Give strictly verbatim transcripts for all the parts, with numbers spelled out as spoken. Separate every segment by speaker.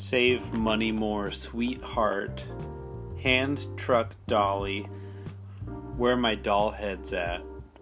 Speaker 1: Save Money More, Sweetheart, Hand Truck Dolly, Where My Doll Head's At,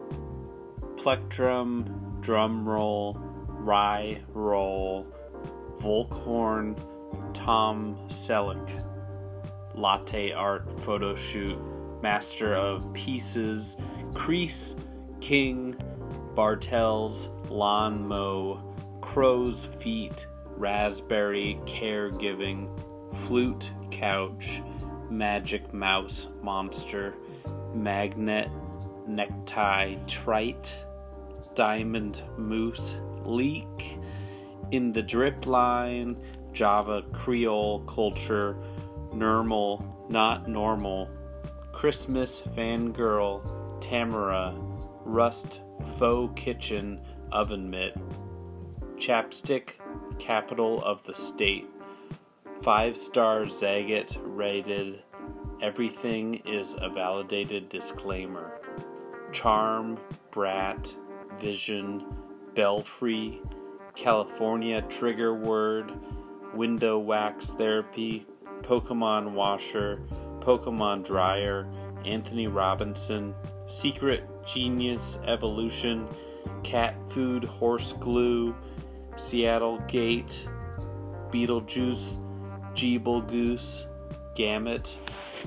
Speaker 1: Plectrum, Drum Roll, Rye Roll, Volkhorn, Tom Selleck, Latte Art Photo Shoot, Master of Pieces, Crease, King, Bartels, Lawn Mow, Crow's Feet, Raspberry, Caregiving, Flute Couch, Magic Mouse Monster, Magnet, Necktie, Trite, Diamond Moose, Leak, In the Drip Line, Java Creole Culture, Normal, Not Normal, Christmas Fangirl, Tamara, Rust Faux Kitchen Oven Mitt, Chapstick, Capital of the State, Five Star Zagat Rated, Everything is a Validated Disclaimer, Charm, Brat, Vision, Belfry, California Trigger Word, Window Wax Therapy, Pokemon Washer, Pokemon Dryer, Anthony Robinson, Secret Genius Evolution, Cat Food Horse Glue, Seattle Gate, Beetlejuice, Jeeble Goose, Gamut.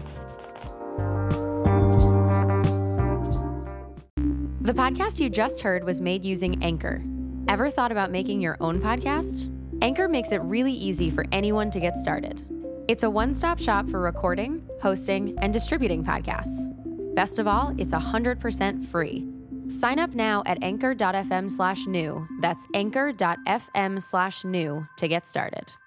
Speaker 2: The podcast you just heard was made using Anchor. Ever thought about making your own podcast? Anchor makes it really easy for anyone to get started. It's a one-stop shop for recording, hosting, and distributing podcasts. Best of all, it's one hundred percent free. Sign up now at anchor.fm slash new. That's anchor.fm slash new to get started.